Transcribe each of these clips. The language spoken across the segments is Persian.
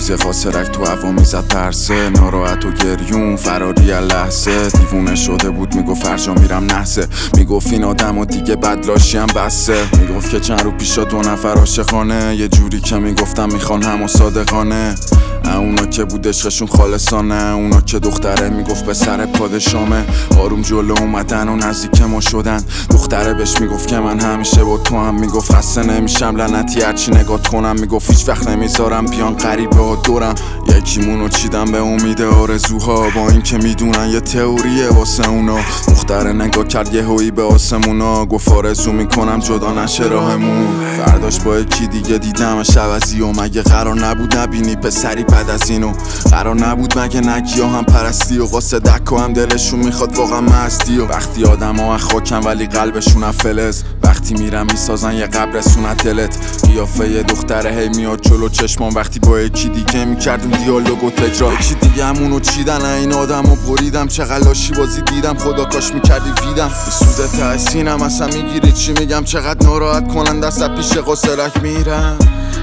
روز قاصرک تو هوا میزد پرسه، ناراحت و گریون فراری از لحظه. دیوونه شده بود میگفت فرجا میرم نحسه، میگفت این آدم و دیگه بدلاشی هم بسه. میگفت که چند رو پیشا 2 نفر عاشقانه، یه جوری که میگفتم میخوان هم و صادقانه. اونا که بود عشقشون خالصانه، اونا که دختره میگفت به سر پادشامه. آروم جلو اومدن و نزدیک ما شدن، دختره بهش میگفت که من همیشه با تو هم. میگفت خسته نمیشم لعنتی هرچی نگات کنم، میگفت هیچ وقت نمیذارم بیان غریبه ها دورم. یکیمونو چیدم به امید آرزوها، با این که میدونن یه تئوریه واسه اونا. دختره نگاه کرد یه هویی به آسمونا، گفت آرزو میکنم جدا نشه راهمون. فرداش با یکی دیگه دیدمش عوضی و مگه قرار نبود نبینی پسری بعد از اینو؟ قرار نبود مگه نگیا هم پرستی و قاصدک و هم دلشون میخواد واقعا مستی؟ و وقتی آدم ها خاکن ولی قلبشون فلز، وقتی میرم میسازن یه قبرستون از دلت. قیافه یه دختره هی میاد جلو چشمان، وقتی با یکی دیگه میکردیم دیالوگ و تکرار. یکی دیگه همونو چیدن این آدم و بریدم، چقدر لاشی بازی دیدم خدا کاش میکردی ویدم. به سوز تحسینم اصلا میگیری چی میگم، چقدر ناراحت کنن دست پیش قاصدک میرم.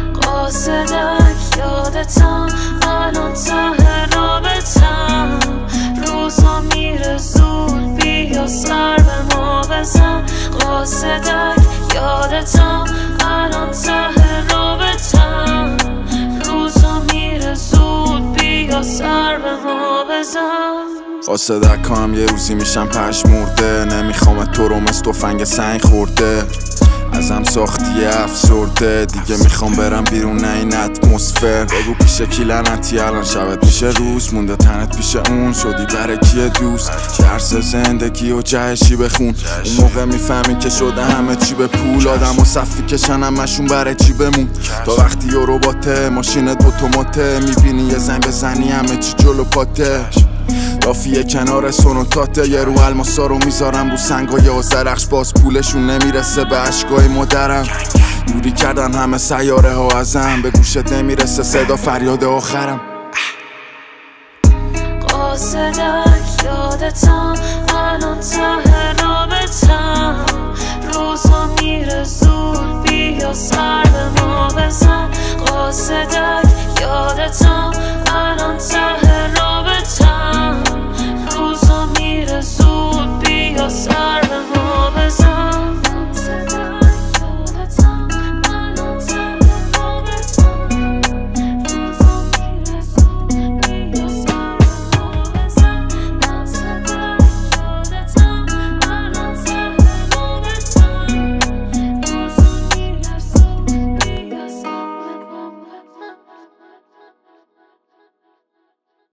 قاصدک یادتم الان ته رابطم، روزا میره زود بیا سر به ما بزن. قاصدک یادتم الان ته رابطم، روزا میره زود بیا سر به ما بزن. قاصدک هم یه روزی میشم پشمرده، نمیخوام تو رو مثل تفنگ سنگ خورده. ازم ساختی افسرده، دیگه میخوام برم بیرون نه این اتمسفر. بگو پیش کی لعنتی الان شبت میشه روز، مونده تنت پیش اون شدی برای کیه دوست. درس زندگی و جهشی بخون، اون موقع میفهمی که شده همه چی به پول. آدم و صفی کشن همشون برای چی بمون، تا وقتی یه رباته ماشینت اتوماته، میبینی یه زنگ بزنی همه چی جلو پاته. دافیه کنار سونوتاته، یه رو الماسا رو میذارم رو سنگای آذرخش، باز پولشون نمیرسه به اشکای مادرم. دوری کردن همه سیاره ها ازم، به گوشت نمیرسه صدا فریاد آخرم. قاصدک یادتم الان ته